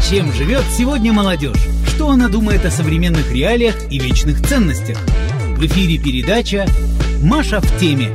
Чем живет сегодня молодежь? Что она думает о современных реалиях и вечных ценностях? В эфире передача «Маша в теме».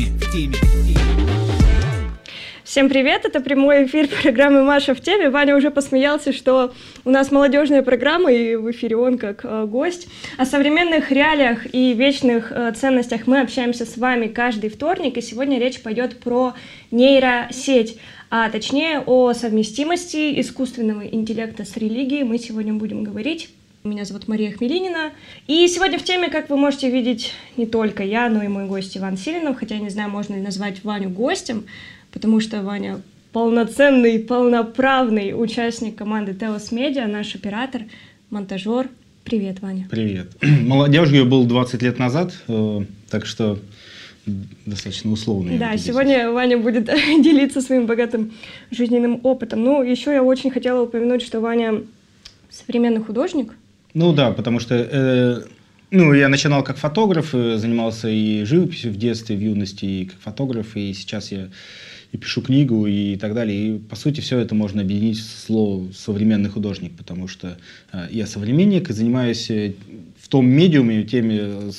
Всем привет, это прямой эфир программы «Маша в теме». Ваня уже посмеялся, что у нас молодежная программа, и в эфире он как гость. О современных реалиях и вечных ценностях мы общаемся с вами каждый вторник, и сегодня речь пойдет про нейросеть, а точнее о совместимости искусственного интеллекта с религией мы сегодня будем говорить. Меня зовут Мария Хмелинина. И сегодня в теме, как вы можете видеть, не только я, но и мой гость Иван Силинов, хотя я не знаю, можно ли назвать Ваню гостем, потому что Ваня полноценный, полноправный участник команды Telos Media, наш оператор, монтажер. Привет, Ваня. Привет. Молодежью был 20 лет назад, так что достаточно условно. Да, сегодня Ваня будет делиться своим богатым жизненным опытом. Ну, еще я очень хотела упомянуть, что Ваня современный художник. Ну да, потому что я начинал как фотограф, занимался и живописью в детстве, в юности, и как фотограф, и сейчас я и пишу книгу и так далее. И, по сути, все это можно объединить в слово «современный художник», потому что я современник и занимаюсь в том медиуме, теми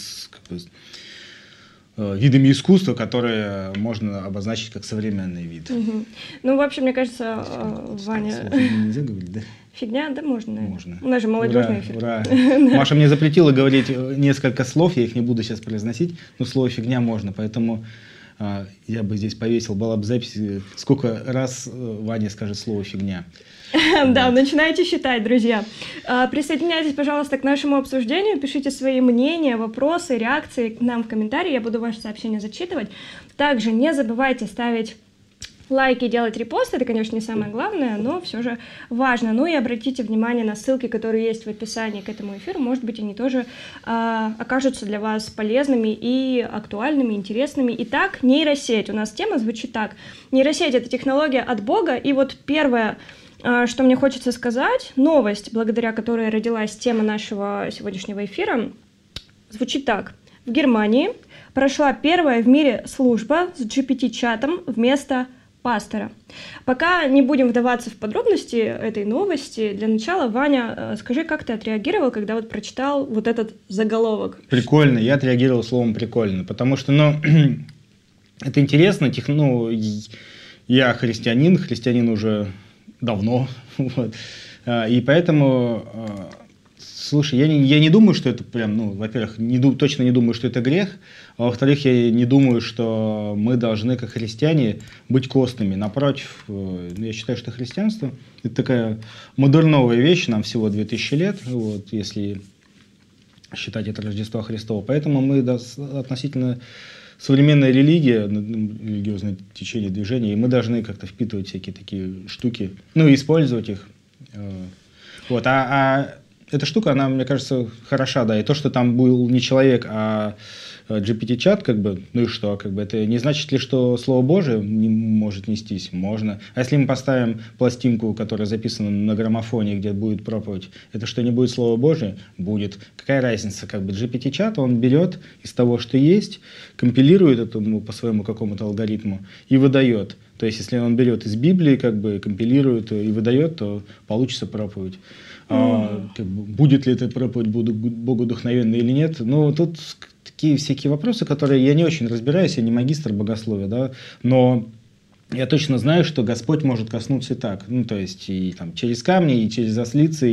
видами искусства, которые можно обозначить как современный вид. Угу. Ну, в общем, мне кажется, Ваня... Нельзя говорить, да? Фигня, да, можно, наверное. Можно. У нас же молодежный эфир. Ура. Маша мне запретила говорить несколько слов, я их не буду сейчас произносить, но слово «фигня» можно, поэтому я бы здесь повесил, была бы запись, сколько раз Ваня скажет слово «фигня». Да, начинайте считать, друзья. Присоединяйтесь, пожалуйста, к нашему обсуждению, пишите свои мнения, вопросы, реакции нам в комментарии, я буду ваши сообщения зачитывать. Также не забывайте ставить лайки, делать репосты, это, конечно, не самое главное, но все же важно. Ну и обратите внимание на ссылки, которые есть в описании к этому эфиру, может быть, они тоже окажутся для вас полезными и актуальными, интересными. Итак, нейросеть. У нас тема звучит так. Нейросеть — это технология от Бога, и вот первое, что мне хочется сказать, новость, благодаря которой родилась тема нашего сегодняшнего эфира, звучит так. В Германии прошла первая в мире служба с GPT-чатом вместо пастора. Пока не будем вдаваться в подробности этой новости, для начала, Ваня, скажи, как ты отреагировал, когда вот прочитал вот этот заголовок? Прикольно, я отреагировал словом «прикольно», потому что, это интересно, я христианин уже давно, вот. И поэтому, слушай, я не думаю, что это прям, во-первых, точно не думаю, что это грех, а во-вторых, я не думаю, что мы должны, как христиане, быть костными. Напротив, я считаю, что христианство – это такая модерновая вещь, нам всего 2000 лет, вот, если считать это Рождество Христово. Поэтому мы относительно современная религия, религиозное течение, движение, и мы должны как-то впитывать всякие такие штуки, и использовать их. Вот. А эта штука, она, мне кажется, хороша, да. И то, что там был не человек, а GPT-чат, и что, это не значит ли, что Слово Божие не может нестись? Можно. А если мы поставим пластинку, которая записана на граммофоне, где будет проповедь, это что, не будет Слово Божие? Будет. Какая разница? GPT-чат, он берет из того, что есть, компилирует это по своему какому-то алгоритму и выдает. То есть, если он берет из Библии, компилирует и выдает, то получится проповедь. Будет ли эта проповедь богодухновенной или нет? Тут такие всякие вопросы, которые я не очень разбираюсь, я не магистр богословия, да, но я точно знаю, что Господь может коснуться и так, то есть и через камни, и через ослицы,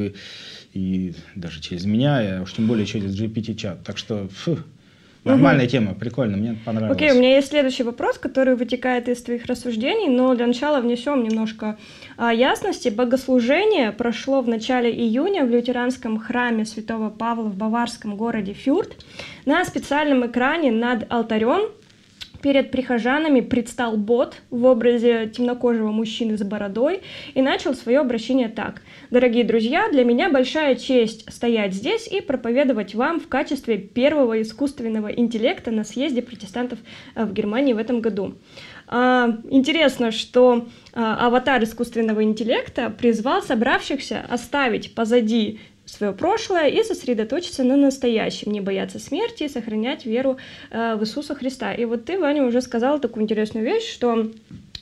и даже через меня, а уж тем более через GPT-чат. Так что, нормальная тема, прикольно, мне понравилось. Окей, у меня есть следующий вопрос, который вытекает из твоих рассуждений, но для начала внесем немножко ясности. Богослужение прошло в начале июня в лютеранском храме Святого Павла в баварском городе Фюрт. На специальном экране над алтарем перед прихожанами предстал бот в образе темнокожего мужчины с бородой и начал свое обращение так. «Дорогие друзья, для меня большая честь стоять здесь и проповедовать вам в качестве первого искусственного интеллекта на съезде протестантов в Германии в этом году». Интересно, что аватар искусственного интеллекта призвал собравшихся оставить позади свое прошлое и сосредоточиться на настоящем, не бояться смерти и сохранять веру в Иисуса Христа. И вот ты, Ваня, уже сказала такую интересную вещь, что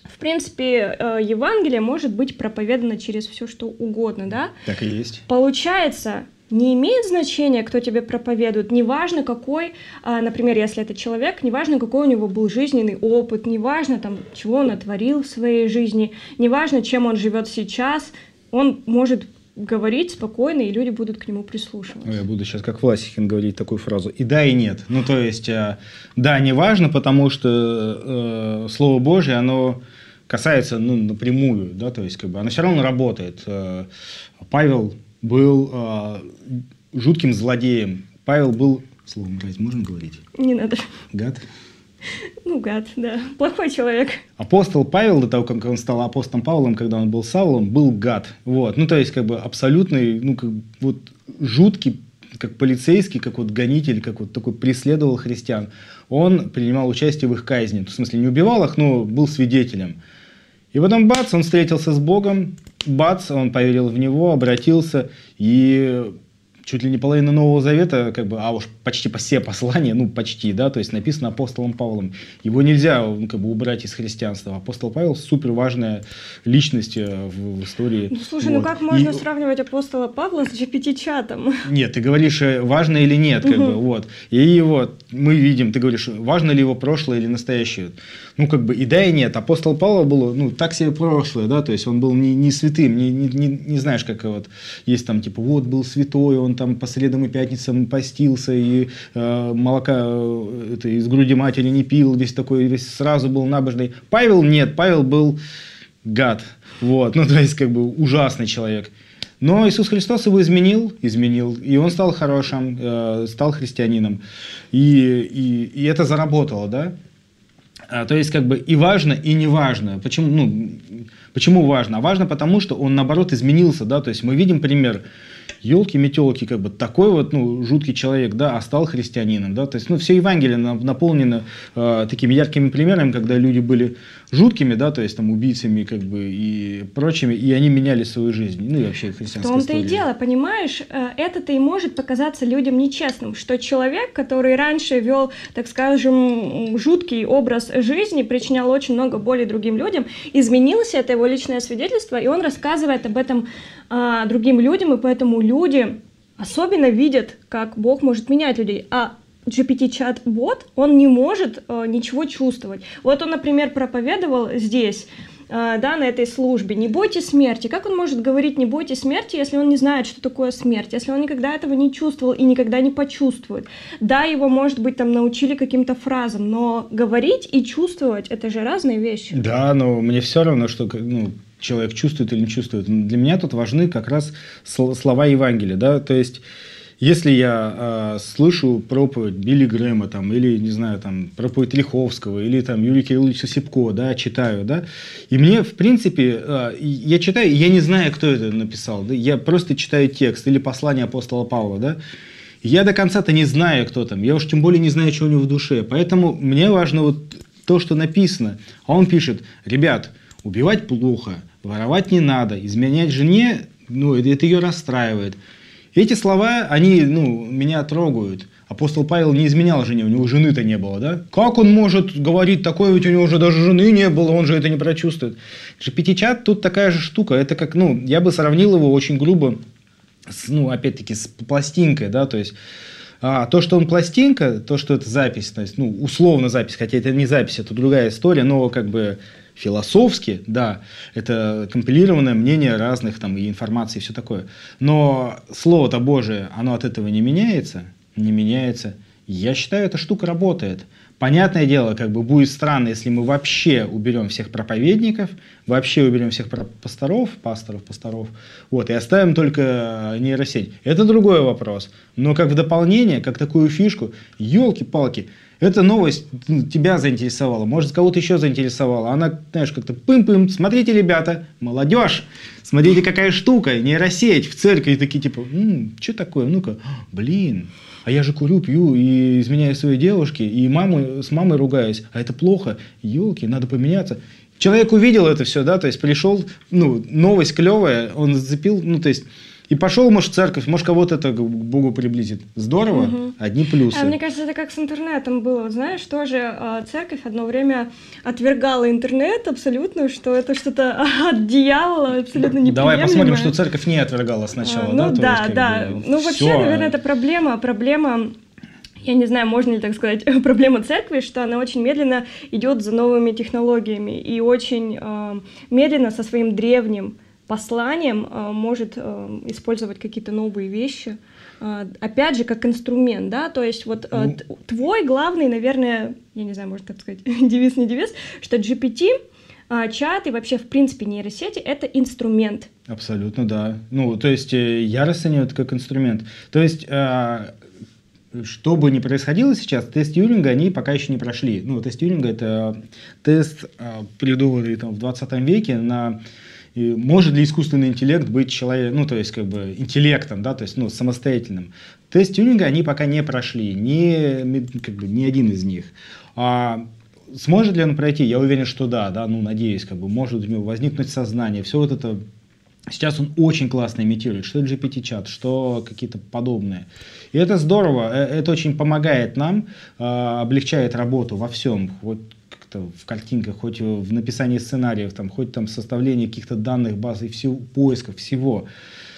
в принципе, Евангелие может быть проповедано через все, что угодно, да? Так и есть. Получается, не имеет значения, кто тебе проповедует, неважно какой, например, если это человек, неважно какой у него был жизненный опыт, неважно там, чего он натворил в своей жизни, неважно, чем он живет сейчас, он может говорить спокойно, и люди будут к нему прислушиваться. Я буду сейчас как Власихин говорить такую фразу. И да, и нет. Ну, то есть, да, не важно, потому что Слово Божье, оно касается, ну, напрямую, да, то есть, как бы, оно все равно работает. Павел был жутким злодеем. Павел был... Слово «мразь» можно говорить? Не надо. Гад? Ну, гад, да. Плохой человек. Апостол Павел, до того, как он стал апостолом Павлом, когда он был Савлом, был гад. Вот. Ну, то есть, как бы, абсолютный, ну, как, вот, жуткий, как полицейский, как вот гонитель, как вот такой преследовал христиан. Он принимал участие в их казни. В смысле, не убивал их, но был свидетелем. И потом, бац, он встретился с Богом, бац, он поверил в Него, обратился, и чуть ли не половина Нового Завета, как бы, а уж почти по все послания, ну, почти, да, то есть написано апостолом Павлом. Его нельзя, ну, как бы, убрать из христианства. Апостол Павел супер важная личность в истории. Ну, слушай, вот. Ну как можно сравнивать апостола Павла с GPT-чатом? Нет, ты говоришь, важно или нет, как бы, вот. И вот мы видим, ты говоришь, важно ли его прошлое или настоящее. Ну, как бы, и да, и нет. Апостол Павел был, ну, так себе прошлое, да, то есть он был не святым, не знаешь, как вот, есть там, типа, вот, был святой, он там по средам и пятницам постился, и молока это, из груди матери не пил, весь такой, весь сразу был набожный. Павел нет, Павел был гад, вот, ну, то есть, как бы, ужасный человек. Но Иисус Христос его изменил, и он стал хорошим, стал христианином, и это заработало, да. То есть, как бы, и важно, и не важно. Почему, ну, почему важно? А важно потому, что он, наоборот, изменился, да, то есть, мы видим пример. Ёлки-метёлки, как бы, такой вот, ну, жуткий человек, да, а стал христианином, да, то есть, ну, все Евангелие наполнено такими яркими примерами, когда люди были жуткими, да, то есть, там, убийцами, как бы, и прочими, и они меняли свою жизнь, ну, и вообще христианская история. В том-то и дело, понимаешь, это-то и может показаться людям нечестным, что человек, который раньше вел, так скажем, жуткий образ жизни, причинял очень много боли другим людям, изменился, это его личное свидетельство, и он рассказывает об этом другим людям, и поэтому люди особенно видят, как Бог может менять людей. А GPT-чат-бот, он не может ничего чувствовать. Вот он, например, проповедовал здесь, да, на этой службе, не бойтесь смерти. Как он может говорить не бойтесь смерти, если он не знает, что такое смерть, если он никогда этого не чувствовал и никогда не почувствует? Да, его, может быть, там научили каким-то фразам, но говорить и чувствовать — это же разные вещи. Да, но мне все равно, что, ну, человек чувствует или не чувствует. Для меня тут важны как раз слова Евангелия, да, то есть, если я слышу проповедь Билли Грэма, там, или, не знаю, там, проповедь Лиховского, или там Юрия Кирилловича Сипко, да, читаю, да, и мне, в принципе, я читаю, и я не знаю, кто это написал, да, я просто читаю текст, или послание апостола Павла, да, я до конца-то не знаю, кто там, я уж тем более не знаю, что у него в душе, поэтому мне важно вот то, что написано, а он пишет: ребят, убивать плохо, воровать не надо, изменять жене, ну, это ее расстраивает. Эти слова, они, ну, меня трогают. Апостол Павел не изменял жене, у него жены-то не было, да? Как он может говорить такое, ведь у него уже даже жены не было, он же это не прочувствует. GPT-чат тут такая же штука, это как, ну, я бы сравнил его очень грубо, ну, опять-таки, с пластинкой, да, то есть... то, что он пластинка, то, что это запись, то есть, ну, условно запись, хотя это не запись, это другая история, но как бы философски, да, это компилированное мнение разных там и информации и все такое. Но Слово-то Божие, оно от этого не меняется, не меняется. Я считаю, эта штука работает. Понятное дело, как бы будет странно, если мы вообще уберем всех проповедников, вообще уберем всех пасторов, вот, и оставим только нейросеть. Это другой вопрос. Но как в дополнение, как такую фишку, елки-палки, эта новость тебя заинтересовала, может, кого-то еще заинтересовала. Она, знаешь, как-то пым-пым, смотрите, ребята, молодежь, смотрите, какая штука, нейросеть в церкви, и такие типа, что такое, ну-ка, блин. А я же курю, пью и изменяю своей девушке, и с мамой ругаюсь, а это плохо, елки, надо поменяться. Человек увидел это все, да, то есть пришел, ну, новость клевая, он зацепил, ну, то есть И пошел, может, в церковь, может, кого-то это к Богу приблизит. Здорово, одни плюсы. Мне кажется, это как с интернетом было. Вот знаешь, тоже церковь одно время отвергала интернет абсолютно, что это что-то от дьявола, абсолютно неприемлемое. Давай посмотрим, что церковь не отвергала сначала. Да. Ну, вообще, наверное, это проблема, я не знаю, можно ли так сказать, проблема церкви, что она очень медленно идет за новыми технологиями и очень медленно со своим древним посланием может использовать какие-то новые вещи, опять же, как инструмент, да, то есть вот твой главный, наверное, я не знаю, можно так сказать, девиз, не девиз, что GPT, чат и вообще, в принципе, нейросети — это инструмент. Абсолютно, да. Ну, то есть я расцениваю это как инструмент. То есть что бы ни происходило сейчас, тест Тьюринга они пока еще не прошли. Ну, тест Тьюринга — это тест, придуманный там в 20 веке на... Может ли искусственный интеллект быть человеком, ну, то есть, как бы, интеллектом, да, то есть, ну, самостоятельным. Тест Тьюринга они пока не прошли, ни один из них. Сможет ли он пройти? Я уверен, что да, ну, надеюсь, как бы, может у него возникнуть сознание, все вот это. Сейчас он очень классно имитирует, что GPT-чат, что какие-то подобные. И это здорово, это очень помогает нам, облегчает работу во всем, вот как-то в картинках, хоть в написании сценариев, там, хоть там в составлении каких-то данных, баз и поисков, всего.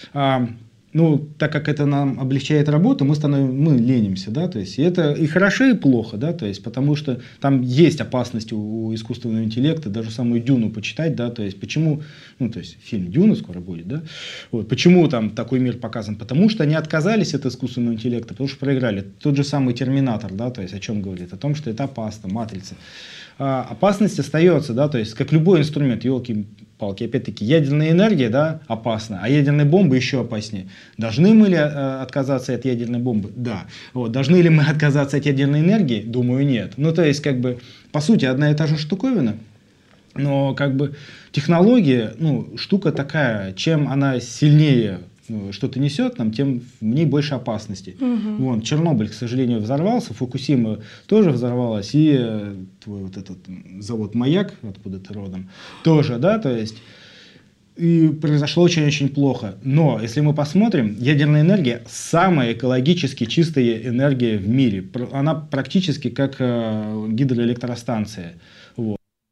Ну, так как это нам облегчает работу, мы ленимся, да, то есть, и это и хорошо, и плохо, да, то есть, потому что там есть опасность у искусственного интеллекта, даже самую Дюну почитать, да, то есть, почему, ну, то есть, фильм «Дюна» скоро будет, да, вот, почему там такой мир показан, потому что они отказались от искусственного интеллекта, потому что проиграли. Тот же самый «Терминатор», да, то есть, о чем говорит, о том, что это опасно, «Матрица». Опасность остается, да, то есть, как любой инструмент, елки-палки, опять-таки, ядерная энергия, да, опасна, а ядерные бомбы еще опаснее. Должны мы ли отказаться от ядерной бомбы? Да. Вот. Должны ли мы отказаться от ядерной энергии? Думаю, нет. Ну, то есть, как бы, по сути, одна и та же штуковина, но, как бы, технология, ну, штука такая, чем она сильнее что-то несет нам, тем в ней больше опасностей. Вон, Чернобыль, к сожалению, взорвался, Фукусима тоже взорвалась, и твой вот этот завод «Маяк», откуда ты родом, тоже, да, то есть, и произошло очень-очень плохо. Но, если мы посмотрим, ядерная энергия – самая экологически чистая энергия в мире. Она практически как гидроэлектростанция. Вот.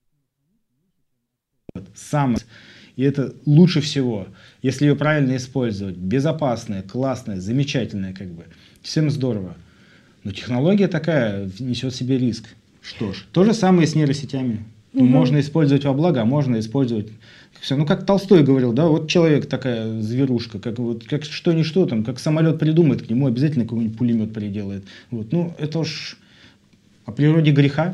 И это лучше всего, если ее правильно использовать. Безопасная, классная, замечательная, как бы. Всем здорово. Но технология такая несет в себе риск. Что ж, то же самое с нейросетями. Можно использовать во благо, а можно использовать все. Ну, как Толстой говорил, да, вот человек такая зверушка, как что ни что там, как самолет придумает, к нему обязательно какой-нибудь пулемет приделает. Вот. Ну, это уж о природе греха.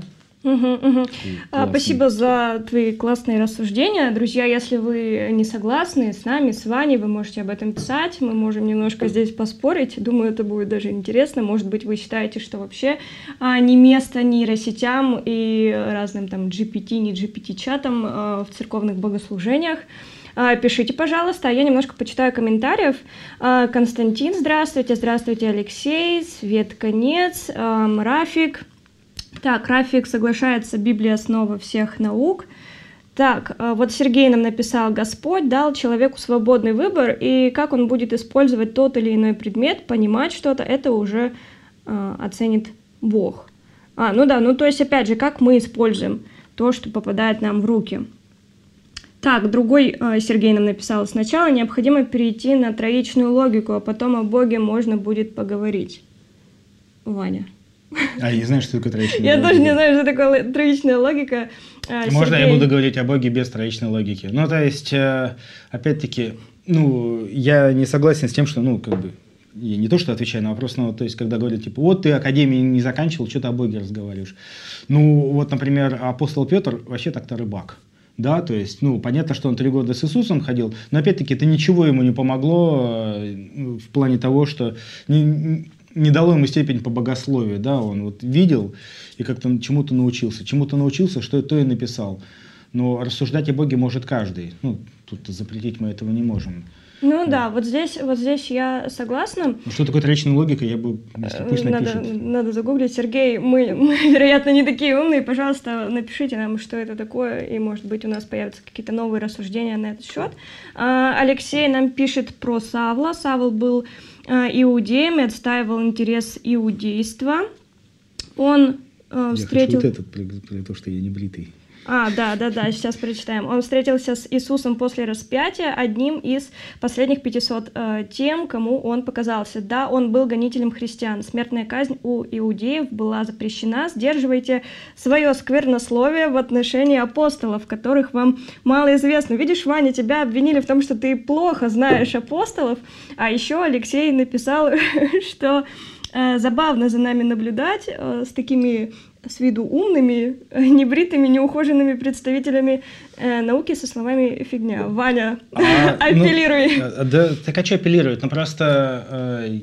Спасибо за твои классные рассуждения. Друзья, если вы не согласны с нами, с Ваней, вы можете об этом писать. Мы можем немножко здесь поспорить. Думаю, это будет даже интересно. Может быть, вы считаете, что вообще не место нейросетям и разным там GPT, не GPT-чатам в церковных богослужениях. Пишите, пожалуйста, а я немножко почитаю комментариев. Константин, здравствуйте. Здравствуйте, Алексей. Свет Конец. Рафик. Так, Рафик соглашается, Библия основа всех наук. Так, вот Сергей нам написал: Господь дал человеку свободный выбор, и как он будет использовать тот или иной предмет, понимать что-то, это уже оценит Бог. Ну да, ну то есть опять же, как мы используем то, что попадает нам в руки. Так, другой Сергей нам написал: сначала необходимо перейти на троичную логику, а потом о Боге можно будет поговорить. Ваня. Я не знаю, что такое троичная логика. Я тоже не знаю, что такое троичная логика. Можно я буду говорить о Боге без троичной логики? Ну, то есть, опять-таки, ну, я не согласен с тем, что, ну, как бы, я не то, что отвечаю на вопрос, но, то есть, когда говорят, типа, вот ты академию не заканчивал, что ты о Боге разговариваешь. Ну, вот, например, апостол Петр вообще так-то рыбак. Да, то есть, ну, понятно, что он 3 года с Иисусом ходил, но, опять-таки, это ничего ему не помогло в плане того, что... не дало ему степень по богословию, да, он вот видел и как-то чему-то научился, что то и написал. но рассуждать о Боге может каждый. Ну, тут запретить мы этого не можем. Ну да, вот здесь я согласна. Ну, что такое тречная логика, я бы, если пусть напишет. Надо загуглить. Сергей, мы, вероятно, не такие умные. Пожалуйста, напишите нам, что это такое, и, может быть, у нас появятся какие-то новые рассуждения на этот счет. Алексей нам пишет про Савла. Савл был иудеем и отстаивал интерес иудейства. Он встретил... Я хочу вот этот, про то, что я не бритый. Да, сейчас прочитаем. Он встретился с Иисусом после распятия, одним из последних 500 тем, кому он показался. Да, он был гонителем христиан. Смертная казнь у иудеев была запрещена. Сдерживайте свое сквернословие в отношении апостолов, которых вам мало известно. Видишь, Ваня, тебя обвинили в том, что ты плохо знаешь апостолов, а еще Алексей написал, что забавно за нами наблюдать с такими с виду умными, небритыми, неухоженными представителями науки со словами «фигня». Ваня, апеллируй. Так а что апеллировать? Ну просто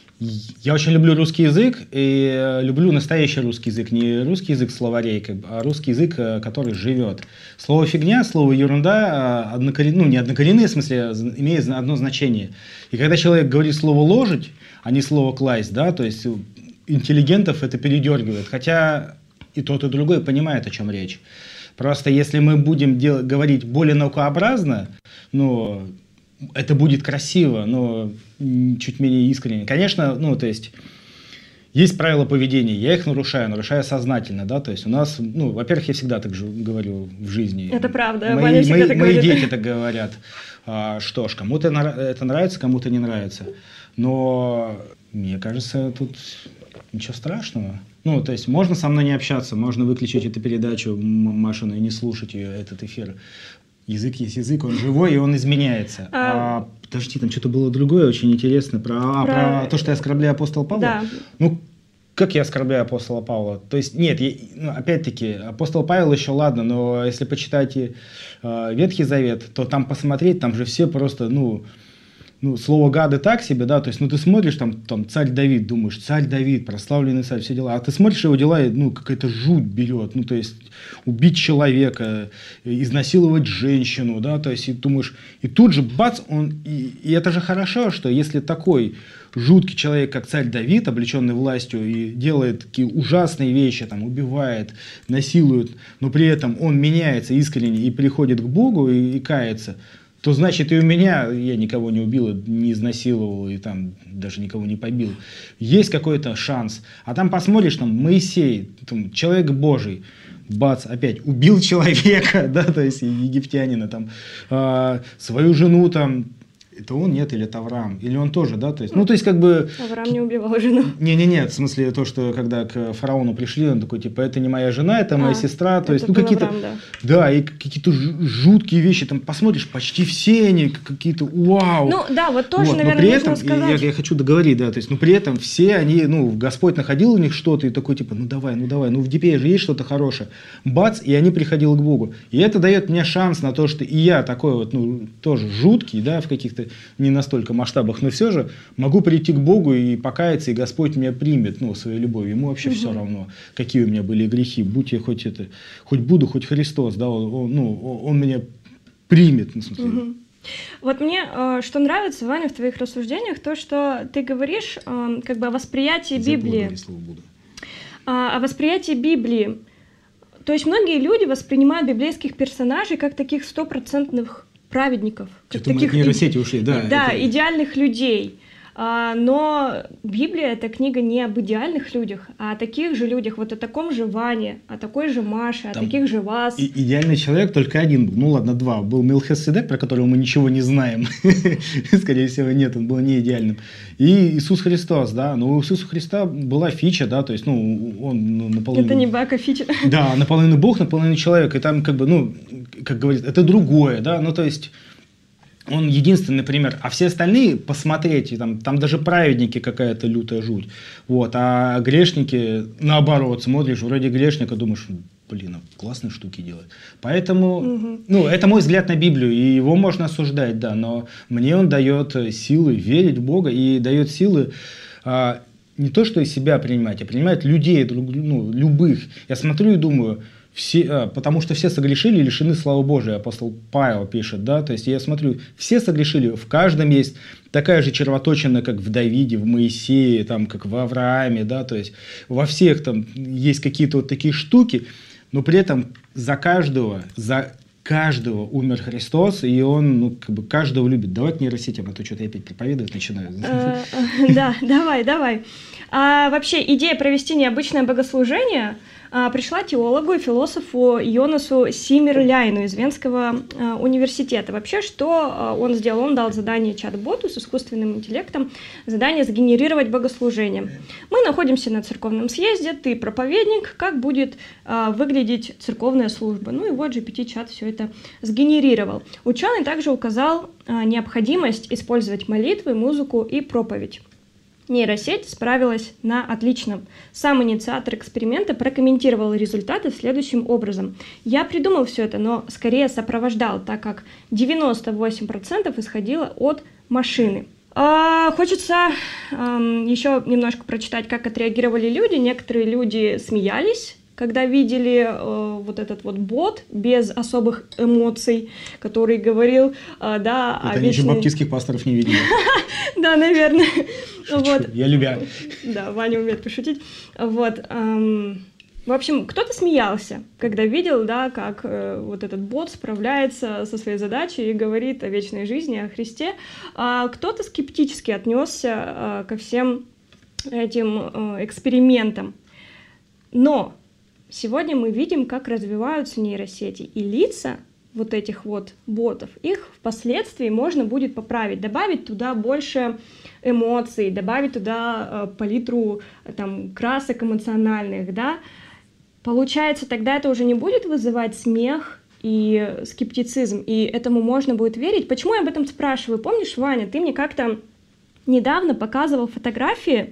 я очень люблю русский язык и люблю настоящий русский язык. Не русский язык словарей, а русский язык, который живет. Слово «фигня», слово «ерунда» не однокоренные, в смысле, имеет одно значение. И когда человек говорит слово «ложить», а не слово «класть», да, то есть интеллигентов это передергивает, хотя и тот, и другой понимает, о чем речь. Просто если мы будем говорить более наукообразно, ну, это будет красиво, но чуть менее искренне. Конечно, ну, то есть правила поведения, я их нарушаю сознательно, да, то есть у нас, ну, во-первых, я всегда так же говорю в жизни. Это правда, мои дети так говорят. Что ж, кому-то это нравится, кому-то не нравится. Но мне кажется, тут ничего страшного. Ну, то есть можно со мной не общаться, можно выключить эту передачу Машину и не слушать ее, этот эфир. Язык есть язык, он живой, и он изменяется. Подожди, там что-то было другое очень интересное. Про то, что я оскорбляю апостола Павла. Да. Ну, как я оскорбляю апостола Павла? То есть, нет, опять-таки, апостол Павел еще ладно, но если почитать Ветхий Завет, то там посмотреть, там же все просто, слово «гады» так себе, да, то есть, ты смотришь, там царь Давид, думаешь, царь Давид, прославленный царь, все дела, а ты смотришь его дела, и, какая-то жуть берет, то есть, убить человека, изнасиловать женщину, да, то есть, и думаешь, и тут же, бац, и это же хорошо, что если такой жуткий человек, как царь Давид, облеченный властью, и делает такие ужасные вещи, там, убивает, насилует, но при этом он меняется искренне и приходит к Богу и кается, то значит и у меня, я никого не убил, не изнасиловал и там даже никого не побил. Есть какой-то шанс. А там посмотришь, там Моисей, там, человек Божий, бац, опять убил человека, да, то есть египтянина, там, свою жену, там, это он, нет, или это Авраам, или он тоже, да, то есть, то есть как бы... Авраам не убивал жену. Не-не-не, в смысле то, что когда к фараону пришли, он такой, типа, это не моя жена, это моя сестра, то есть, какие-то... Авраам, да. Да, и какие-то жуткие вещи, там, посмотришь, почти все они какие-то, вау. Вот тоже, наверное, но при этом, нужно сказать... я хочу договорить, да, то есть, при этом все они, Господь находил у них что-то, и такой, типа, давай, в Дипее же есть что-то хорошее. Бац, и они приходили к Богу. И это дает мне шанс на то, что и я такой вот, тоже жуткий, да, в каких-то не настолько масштабах, но все же могу прийти к Богу и покаяться, и Господь меня примет, своей любовью. Ему вообще все равно, какие у меня были грехи, будь я хоть Буду, хоть Христос, да, он меня примет. В смысле. Вот мне что нравится, Ваня, в твоих рассуждениях, то, что ты говоришь как бы о восприятии Библии. О восприятии Библии. То есть многие люди воспринимают библейских персонажей как таких стопроцентных праведников. Что-то мы от нейросети ушли, да. Да, идеальных людей. Но Библия – это книга не об идеальных людях, а о таких же людях, вот о таком же Ване, о такой же Маше, о таких же вас. Идеальный человек только один был, ладно, два. Был Мелхиседек, про которого мы ничего не знаем. Скорее всего, нет, он был не идеальным. И Иисус Христос, да. Но у Иисуса Христа была фича, да, то есть, он наполовину... Это не бака фича. Да, наполовину Бог, наполовину человек. И там, как бы, как говорится, это другое, да, то есть... Он единственный пример, а все остальные посмотреть, там даже праведники какая-то лютая жуть, а грешники наоборот, смотришь, вроде грешника, думаешь, классные штуки делает. Поэтому, это мой взгляд на Библию, и его можно осуждать, да, но мне он дает силы верить в Бога и дает силы не то, что из себя принимать, а принимать людей, любых. Я смотрю и думаю, потому что все согрешили и лишены славы Божией, апостол Павел пишет, да, то есть я смотрю, все согрешили, в каждом есть такая же червоточина, как в Давиде, в Моисее, там, как в Аврааме, да, то есть во всех там есть какие-то вот такие штуки, но при этом за каждого умер Христос, и он, ну, как бы каждого любит. Давай к нейросетям, а то что-то я опять проповедовать начинаю. Да, давай. Вообще, идея провести необычное богослужение пришла теологу и философу Йонасу Симмерляйну из Венского университета. Вообще, что он сделал? Он дал задание чат-боту с искусственным интеллектом, задание сгенерировать богослужение. Мы находимся на церковном съезде, ты проповедник, как будет выглядеть церковная служба? Ну и вот GPT-чат все это сгенерировал. Ученый также указал необходимость использовать молитвы, музыку и проповедь. Нейросеть справилась на отлично. Сам инициатор эксперимента прокомментировал результаты следующим образом. Я придумал все это, но скорее сопровождал, так как 98% исходило от машины. Хочется еще немножко прочитать, как отреагировали люди. Некоторые люди смеялись, когда видели вот этот вот бот без особых эмоций, который говорил, да... Это они еще баптистских пасторов не видели. Да, наверное. Вот. Я любя. Да, Ваня умеет пошутить. Вот. В общем, кто-то смеялся, когда видел, да, как вот этот бот справляется со своей задачей и говорит о вечной жизни, о Христе. А кто-то скептически отнесся ко всем этим экспериментам. Но сегодня мы видим, как развиваются нейросети, и лица вот этих вот ботов, их впоследствии можно будет поправить, добавить туда больше эмоций, добавить туда палитру там, красок эмоциональных, да. Получается, тогда это уже не будет вызывать смех и скептицизм, и этому можно будет верить. Почему я об этом спрашиваю? Помнишь, Ваня, ты мне как-то недавно показывал фотографии,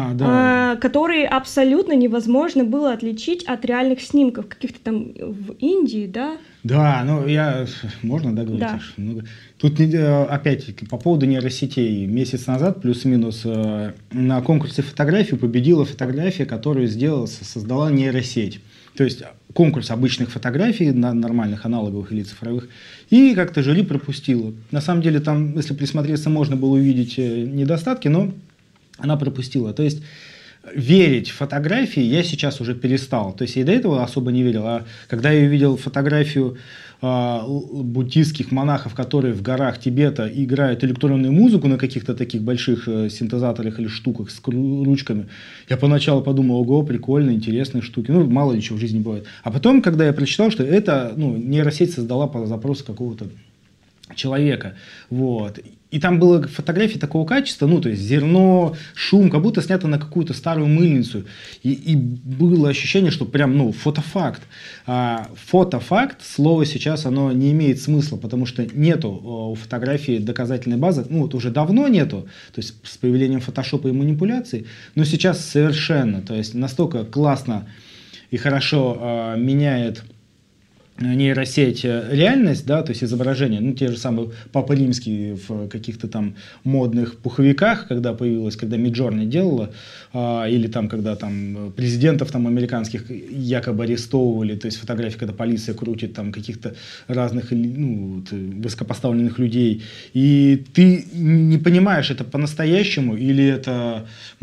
которые абсолютно невозможно было отличить от реальных снимков, каких-то там в Индии, да? Да, ну можно, да, говорить? Да. Тут опять по поводу нейросетей. Месяц назад, плюс-минус, на конкурсе фотографий победила фотография, которую создала нейросеть. То есть конкурс обычных фотографий, нормальных, аналоговых или цифровых, и как-то жюри пропустила. На самом деле там, если присмотреться, можно было увидеть недостатки, но она пропустила. То есть верить в фотографии я сейчас уже перестал. То есть я и до этого особо не верил. А когда я увидел фотографию буддистских монахов, которые в горах Тибета играют электронную музыку на каких-то таких больших синтезаторах или штуках с ручками, я поначалу подумал, ого, прикольно, интересные штуки. Ну, мало ли чего в жизни бывает. А потом, когда я прочитал, что это нейросеть создала по запросу какого-то человека. Вот. И там было фотографии такого качества, то есть зерно, шум, как будто снято на какую-то старую мыльницу. И было ощущение, что прям, фотофакт. А фотофакт, слово сейчас, оно не имеет смысла, потому что нету у фотографии доказательной базы, уже давно нету, то есть с появлением фотошопа и манипуляций, но сейчас совершенно, то есть настолько классно и хорошо меняет нейросеть реальность, да, то есть изображение, те же самые Папа Римский в каких-то там модных пуховиках, когда появилась, когда Миджорни делала, или там, когда там президентов там американских якобы арестовывали, то есть фотографии, когда полиция крутит там каких-то разных высокопоставленных людей, и ты не понимаешь, это по-настоящему или это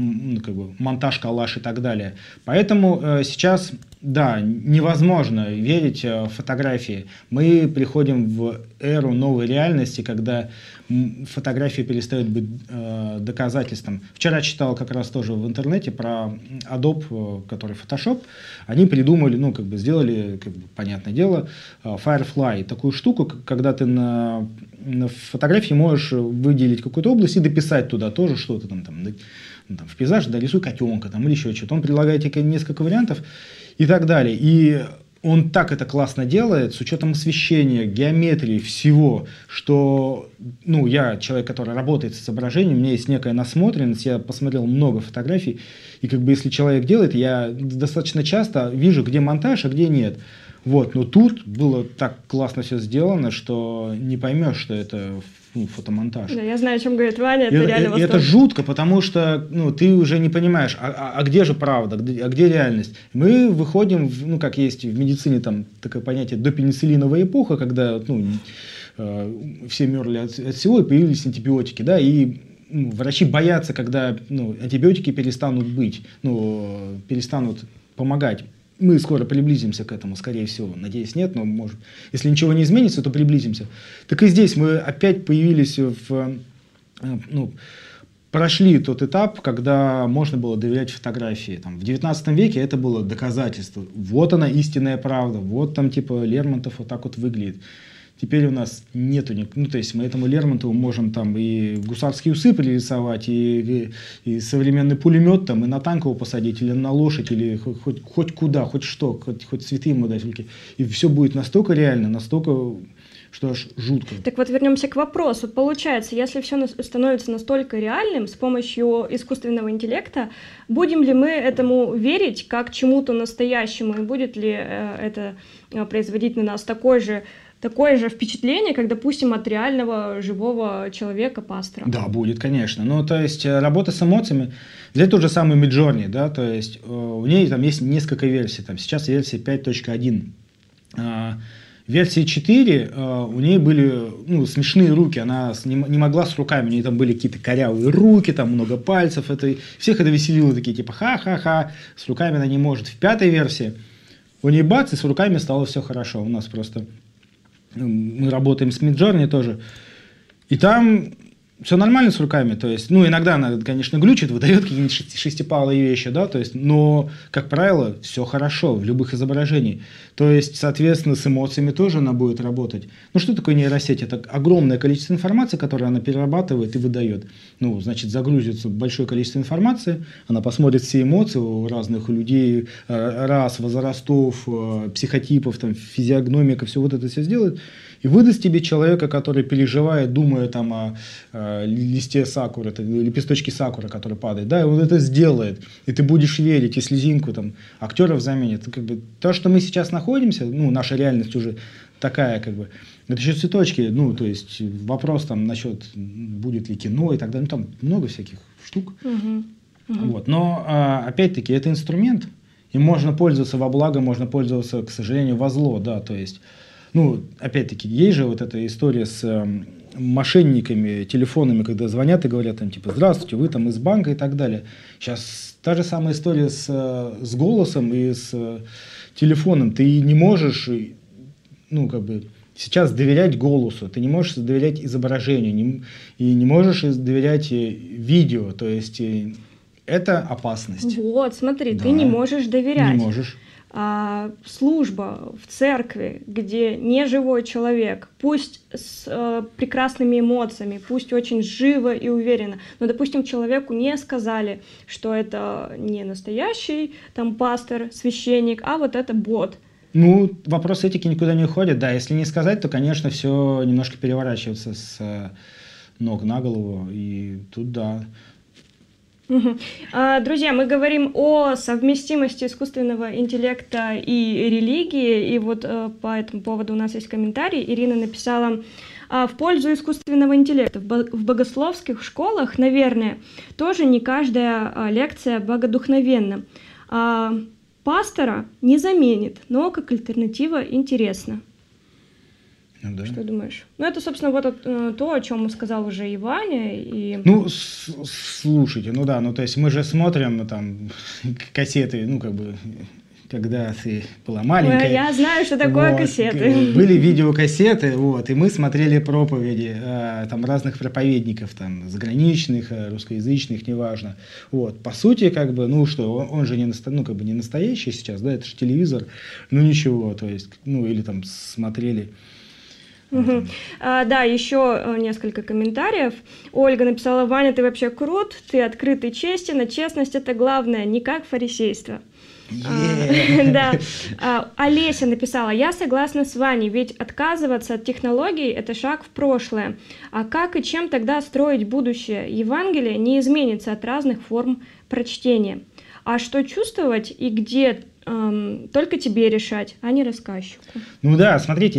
монтаж, коллаж и так далее. Поэтому сейчас, да, невозможно верить в фотографии. Мы приходим в эру новой реальности, когда фотографии перестают быть доказательством. Вчера читал как раз тоже в интернете про Adobe, который Photoshop. Они придумали, сделали, понятное дело, Firefly, такую штуку, когда ты на фотографии можешь выделить какую-то область и дописать туда тоже что-то там в пейзаж, да, рисуй котенка или еще что-то. Он предлагает тебе несколько вариантов и так далее. И он так это классно делает, с учетом освещения, геометрии, всего, что, я человек, который работает с изображением, у меня есть некая насмотренность, я посмотрел много фотографий, и если человек делает, я достаточно часто вижу, где монтаж, а где нет. Вот, но тут было так классно все сделано, что не поймешь, что это фотомонтаж. Да, я знаю, о чем говорит Ваня, это реально восторг. Это жутко, потому что ты уже не понимаешь, а где же правда, а где реальность. Мы выходим, как есть в медицине там такое понятие допенициллиновая эпоха, когда все мерли от всего, и появились антибиотики, да, и врачи боятся, когда антибиотики перестанут быть, перестанут помогать. Мы скоро приблизимся к этому, скорее всего. Надеюсь, нет, но может. Если ничего не изменится, то приблизимся. Так и здесь мы опять появились прошли тот этап, когда можно было доверять фотографии. Там, в 19 веке это было доказательство. Вот она истинная правда. Вот там типа Лермонтов вот так вот выглядит. Теперь у нас нету, то есть мы этому Лермонтову можем там и гусарские усы пририсовать, и современный пулемет там, и на танк его посадить, или на лошадь, или хоть куда, хоть что, хоть цветы ему дать. И все будет настолько реально, настолько, что аж жутко. Так вот вернемся к вопросу. Получается, если все становится настолько реальным с помощью искусственного интеллекта, будем ли мы этому верить как чему-то настоящему, и будет ли это производить на нас такое же впечатление, как, допустим, от реального живого человека, пастора? Да, будет, конечно. То есть, работа с эмоциями, для той же самой Midjourney, да, то есть, у нее там есть несколько версий, там сейчас версия 5.1. Версии 4 у нее были смешные руки, она не могла с руками, у нее там были какие-то корявые руки, там много пальцев, всех это веселило, такие типа ха-ха-ха, с руками она не может. В 5-й версии у нее бац, и с руками стало все хорошо, у нас просто... Мы работаем с Midjourney тоже. И там все нормально с руками. То есть, иногда она, конечно, глючит, выдает какие-нибудь шестипалые вещи, да, то есть, но, как правило, все хорошо в любых изображениях. То есть, соответственно, с эмоциями тоже она будет работать. Что такое нейросеть? Это огромное количество информации, которую она перерабатывает и выдает. Значит, загрузится большое количество информации, она посмотрит все эмоции у разных людей, рас, возрастов, психотипов, там, физиогномика, все это все сделает. И выдаст тебе человека, который переживает, думая там о листе сакуры, лепесточке сакуры, который падает, да, и он это сделает, и ты будешь верить, и слезинку там актеров заменит. То, что мы сейчас находимся, наша реальность уже такая, это еще цветочки, то есть вопрос там насчет, будет ли кино и так далее, там много всяких штук. Вот. Но, опять-таки, это инструмент, им можно пользоваться во благо, можно пользоваться, к сожалению, во зло, да, то есть опять-таки, есть же вот эта история с мошенниками, телефонами, когда звонят и говорят там, типа, здравствуйте, вы там из банка и так далее. Сейчас та же самая история с голосом и с телефоном. Ты не можешь, сейчас доверять голосу, ты не можешь доверять изображению, и не можешь доверять видео, то есть это опасность. Вот, смотри, да. Ты не можешь доверять. Не можешь. Служба в церкви, где не живой человек, пусть с прекрасными эмоциями, пусть очень живо и уверенно, но, допустим, человеку не сказали, что это не настоящий там пастор, священник, а вот это бот. Вопрос этики никуда не уходит, да, если не сказать, то, конечно, все немножко переворачивается с ног на голову, и тут, да. Друзья, мы говорим о совместимости искусственного интеллекта и религии, и вот по этому поводу у нас есть комментарий. Ирина написала: в пользу искусственного интеллекта. В богословских школах, наверное, тоже не каждая лекция богодухновенна. Пастора не заменит, но как альтернатива интересно. Да. Что думаешь? Это, собственно, вот то, о чем сказал уже и Ваня. И... Слушайте, то есть мы же смотрим там кассеты, когда ты была маленькая. Я знаю, что такое кассеты. Были видеокассеты, и мы смотрели проповеди там разных проповедников, там заграничных, русскоязычных, неважно. По сути, он же не настоящий сейчас, да, это же телевизор, ничего, то есть, или там смотрели. Да, еще несколько комментариев. Ольга написала: Ваня, ты вообще крут, ты открытый, честен, а честность — это главное, не как фарисейство. Да. Олеся написала: я согласна с Ваней, ведь отказываться от технологий — это шаг в прошлое. А как и чем тогда строить будущее? Евангелие не изменится от разных форм прочтения. А что чувствовать и где только тебе решать, а не рассказчику. Ну да, смотрите,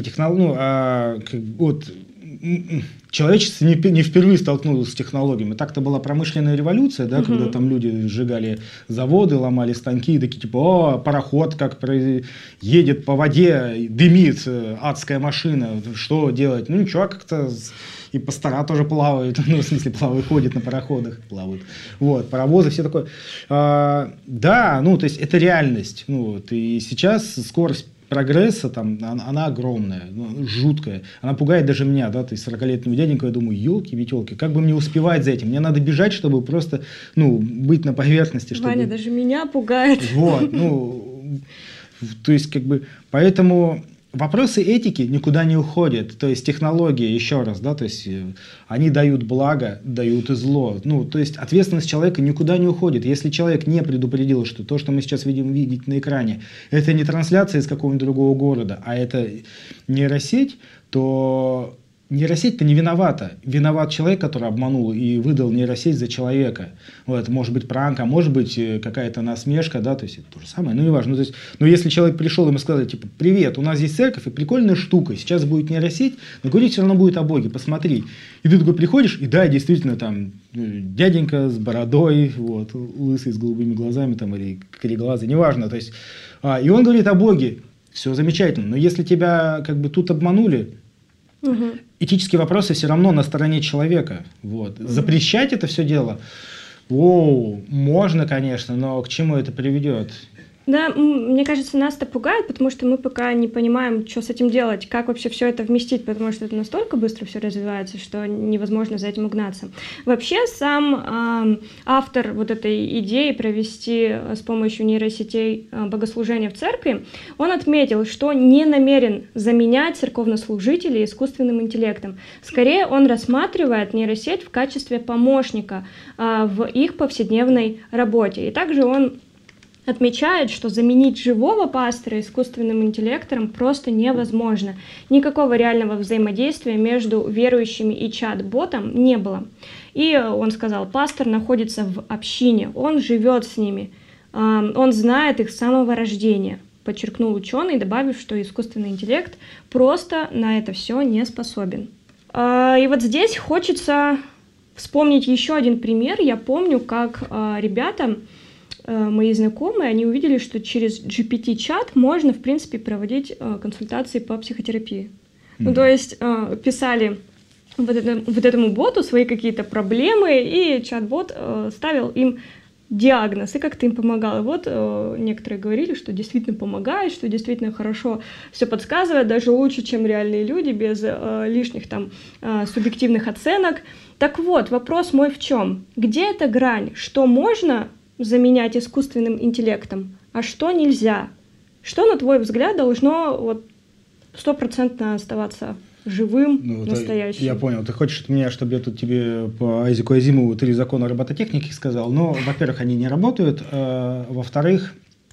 человечество не впервые столкнулось с технологиями. Так-то была промышленная революция, да, когда там люди сжигали заводы, ломали станки, и такие типа, пароход как едет по воде, дымит, адская машина, что делать? Ну ничего, как-то и пастора тоже плавают, ну в смысле плавают, ходят на пароходах, плавают, вот, паровозы, все такое. Да, ну то есть это реальность, ну вот, и сейчас скорость прогресса там, она огромная, жуткая. Она пугает даже меня, да, то есть 40-летнего дяденьку, я думаю, елки-метелки, как бы мне успевать за этим? Мне надо бежать, чтобы просто, быть на поверхности. Чтобы... Ваня, даже меня пугает. Вот, то есть, поэтому вопросы этики никуда не уходят. То есть, технологии, еще раз, да, то есть, они дают благо, дают и зло. То есть, ответственность человека никуда не уходит. Если человек не предупредил, что то, что мы сейчас видеть на экране, это не трансляция из какого-нибудь другого города, а это нейросеть, то нейросеть-то не виновата. Виноват человек, который обманул и выдал нейросеть за человека. Вот, может быть пранк, а может быть какая-то насмешка, да, то есть это то же самое, неважно. Но если человек пришел, ему сказали, типа, привет, у нас здесь церковь, и прикольная штука, сейчас будет нейросеть, но говорить все равно будет о Боге, посмотри. И ты такой приходишь, и да, действительно, там, дяденька с бородой, вот, лысый, с голубыми глазами, там, или кореглазый, неважно, то есть, и он говорит о Боге, все замечательно, но если тебя, тут обманули, этические вопросы все равно на стороне человека. Вот. Запрещать это все дело, можно, конечно, но к чему это приведет? Да, мне кажется, нас это пугает, потому что мы пока не понимаем, что с этим делать, как вообще все это вместить, потому что это настолько быстро все развивается, что невозможно за этим угнаться. Вообще сам автор вот этой идеи провести с помощью нейросетей богослужения в церкви, он отметил, что не намерен заменять церковнослужителей искусственным интеллектом. Скорее, он рассматривает нейросеть в качестве помощника в их повседневной работе. И также он отмечает, что заменить живого пастора искусственным интеллектом просто невозможно. Никакого реального взаимодействия между верующими и чат-ботом не было. И он сказал, пастор находится в общине, он живет с ними, он знает их с самого рождения, подчеркнул ученый, добавив, что искусственный интеллект просто на это все не способен. И вот здесь хочется вспомнить еще один пример. Я помню, как ребята, мои знакомые, они увидели, что через GPT-чат можно, в принципе, проводить консультации по психотерапии. То есть писали вот этому боту свои какие-то проблемы, и чат-бот ставил им диагноз, и как-то им помогал. И вот некоторые говорили, что действительно помогает, что действительно хорошо все подсказывает, даже лучше, чем реальные люди, без лишних там субъективных оценок. Так вот, вопрос мой в чем? Где эта грань? Что можно заменять искусственным интеллектом, а что нельзя? Что, на твой взгляд, должно 100% оставаться живым, настоящим? Я понял. Ты хочешь от меня, чтобы я тут тебе по Айзеку Азимову 3 закона робототехники сказал? Но, во-первых, они не работают. Во-вторых,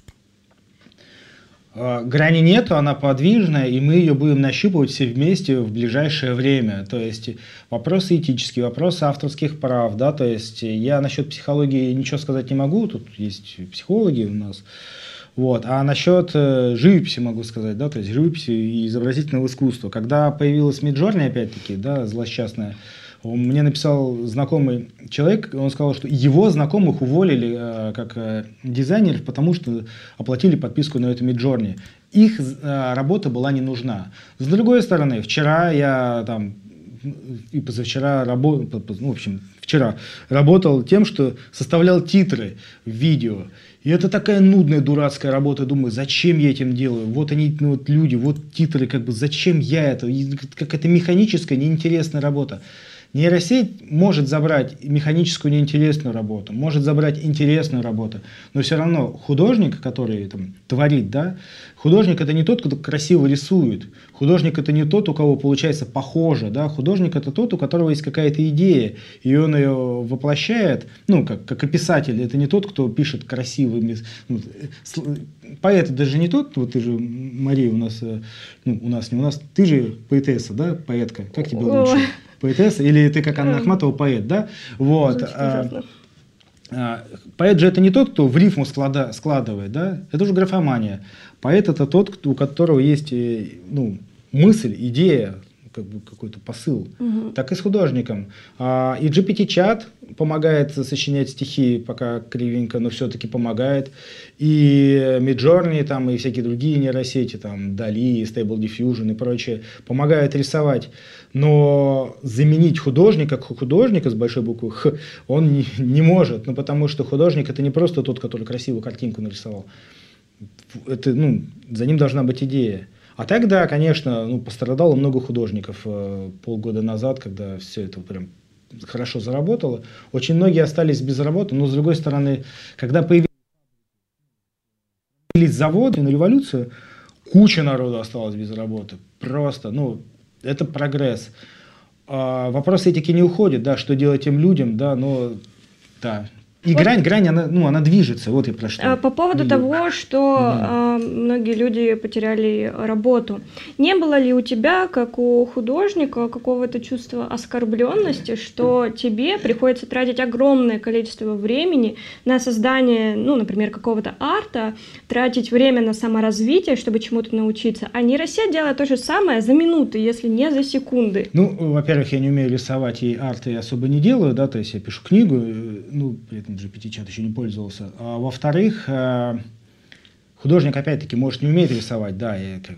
грани нету, она подвижная, и мы ее будем нащупывать все вместе в ближайшее время. То есть вопросы этические, вопросы авторских прав, да, то есть я насчет психологии ничего сказать не могу, тут есть психологи у нас, вот, а насчет живописи могу сказать, да, то есть живописи и изобразительного искусства. Когда появилась Midjourney, опять-таки, да, злосчастная, мне написал знакомый человек, он сказал, что его знакомых уволили как дизайнеров, и что оплатили подписку на эту Midjourney. Их работа была не нужна. С другой стороны, вчера я там и позавчера вчера работал тем, что составлял титры в видео. И это такая нудная, дурацкая работа. Думаю, зачем я этим делаю? Вот они, люди, вот титры, зачем я это? Какая-то механическая, неинтересная работа. Нейросеть может забрать механическую неинтересную работу, может забрать интересную работу, но все равно художник, который там творит, да, художник это не тот, кто красиво рисует, художник это не тот, у кого получается похоже, да, художник это тот, у которого есть какая-то идея, и он ее воплощает, как и писатель, это не тот, кто пишет красивыми, поэт даже не тот, вот ты же, Мария, у нас, ты же поэтесса, да, поэтка, как тебе лучше? Поэтесса, или ты как Анна Ахматова поэт, да? Вот. Поэт же это не тот, кто в рифму складывает, да? Это уже графомания. Поэт это тот, у которого есть мысль, идея, как бы какой-то посыл. Так и с художником. И GPT-чат помогает сочинять стихи, пока кривенько, но все-таки помогает. И Midjourney, там, и всякие другие нейросети, там, DALL-E, Stable Diffusion и прочее, помогают рисовать. Но заменить художника с большой буквы «Х» он не может. Потому что художник – это не просто тот, который красивую картинку нарисовал. Это, за ним должна быть идея. А тогда, конечно, пострадало много художников полгода назад, когда все это прям хорошо заработало. Очень многие остались без работы, но, с другой стороны, когда появились заводы на революцию, куча народу осталась без работы. Просто, это прогресс. Вопрос этики не уходит, да, что делать тем людям, да, но, да. И грань, она движется, вот я про что. По поводу того, что многие люди потеряли работу. Не было ли у тебя, как у художника, какого-то чувства оскорбленности, что тебе приходится тратить огромное количество времени на создание, например, какого-то арта, тратить время на саморазвитие, чтобы чему-то научиться, а нейросеть делает то же самое за минуты, если не за секунды? Во-первых, я не умею рисовать, и арт я особо не делаю, да, то есть я пишу книгу, при этом GPT-чат еще не пользовался. А во-вторых, художник, опять-таки, может не уметь рисовать, да,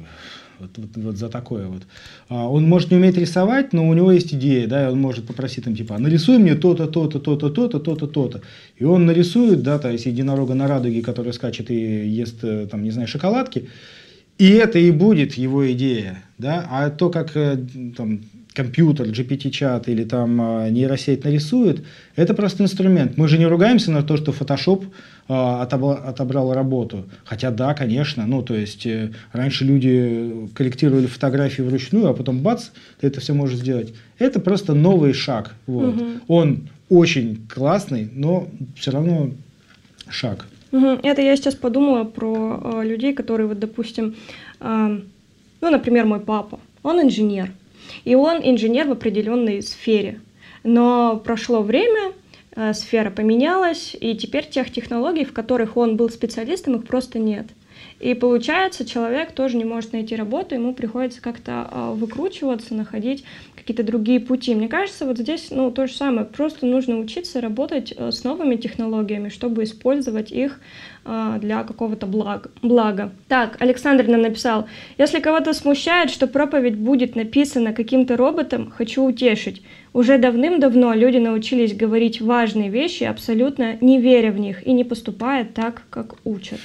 вот за такое вот. Он может не уметь рисовать, но у него есть идея, да, и он может попросить там, типа, нарисуй мне то-то, то-то, то-то, то-то, то-то, то-то. И он нарисует, да, то есть единорога на радуге, который скачет и ест, там, не знаю, шоколадки, и это и будет его идея, да, а то, как там компьютер, GPT-чат или там нейросеть нарисует, это просто инструмент. Мы же не ругаемся на то, что Photoshop отобрал работу. Хотя да, конечно, то есть раньше люди корректировали фотографии вручную, а потом бац, ты это все можешь сделать. Это просто новый шаг. Вот. Он очень классный, но все равно шаг. Это я сейчас подумала про людей, которые, вот, допустим, например, мой папа, он инженер. И он инженер в определенной сфере. Но прошло время, сфера поменялась, и теперь тех технологий, в которых он был специалистом, их просто нет. И получается, человек тоже не может найти работу, ему приходится как-то выкручиваться, находить какие-то другие пути. Мне кажется, вот здесь то же самое. Просто нужно учиться работать с новыми технологиями, чтобы использовать их для какого-то блага. Так, Александр нам написал: если кого-то смущает, что проповедь будет написана каким-то роботом, хочу утешить. Уже давным-давно люди научились говорить важные вещи, абсолютно не веря в них и не поступая так, как учат.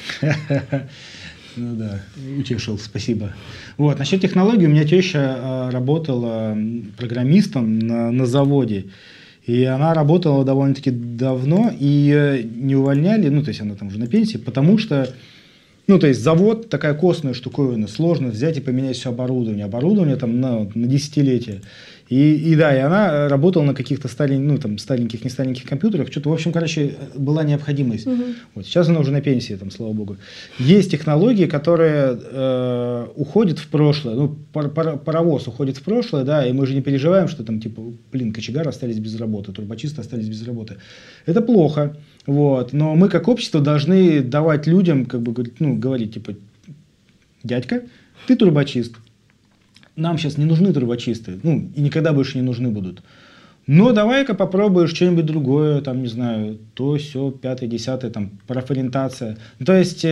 Ну да, утешил, спасибо. Вот, насчет технологий, у меня теща работала программистом на заводе, и она работала довольно-таки давно, и ее не увольняли, то есть она там уже на пенсии, потому что, то есть завод такая костная штуковина, сложно взять и поменять все оборудование там на десятилетия. И она работала на каких-то стареньких, не стареньких компьютерах. Что-то, в общем, была необходимость. Вот, сейчас она уже на пенсии, слава богу. Есть технологии, которые уходят в прошлое. Паровоз уходит в прошлое, да, и мы же не переживаем, что кочегары остались без работы, трубочисты остались без работы. Это плохо. Вот. Но мы, как общество, должны давать людям, говорить, дядька, ты трубочист. Нам сейчас не нужны трубочисты, и никогда больше не нужны будут. Но давай-ка попробуешь что-нибудь другое, не знаю, то, сё, 5-е, 10-е, профориентация. То есть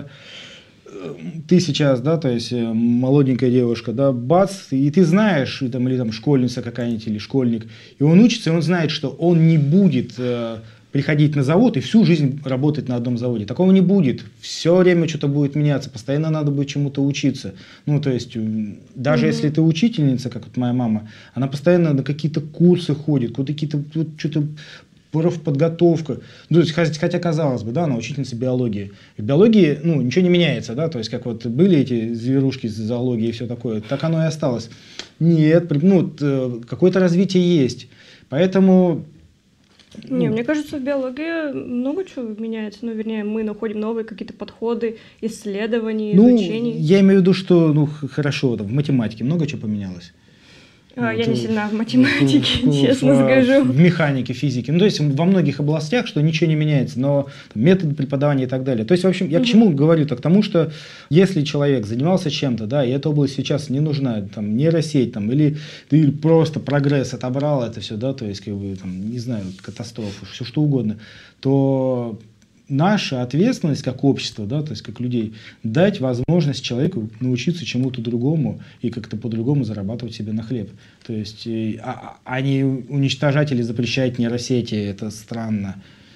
ты сейчас, да, то есть молоденькая девушка, да, бац, и ты знаешь, или школьница какая-нибудь, или школьник, и он учится, и он знает, что он не будет приходить на завод и всю жизнь работать на одном заводе. Такого не будет. Все время что-то будет меняться, постоянно надо будет чему-то учиться. То есть, даже если ты учительница, как вот моя мама, она постоянно на какие-то курсы ходит, какие-то что-то профподготовка. То есть, хотя, казалось бы, да, она учительница биологии. В биологии, ничего не меняется, да, то есть, как вот были эти зверушки из зоологии и все такое, так оно и осталось. Нет, какое-то развитие есть. Поэтому... Мне кажется, в биологии много чего меняется. Вернее, мы находим новые какие-то подходы, исследований, изучений. Я имею в виду, что, хорошо, в математике много чего поменялось. Я не сильна в математике, честно скажу. В механике, физике. Ну, то есть во многих областях, что ничего не меняется, но методы преподавания и так далее. То есть, в общем, я к чему говорю-то? К тому, что если человек занимался чем-то, да, и эта область сейчас не нужна, там, нейросеть, там, или ты просто прогресс отобрал это все, да, то есть, как бы, там, не знаю, катастрофу, все что угодно, то наша ответственность как общество, да, то есть как людей, дать возможность человеку научиться чему-то другому и как-то по-другому зарабатывать себе на хлеб. То есть, а не уничтожать или запрещать нейросети, это странно.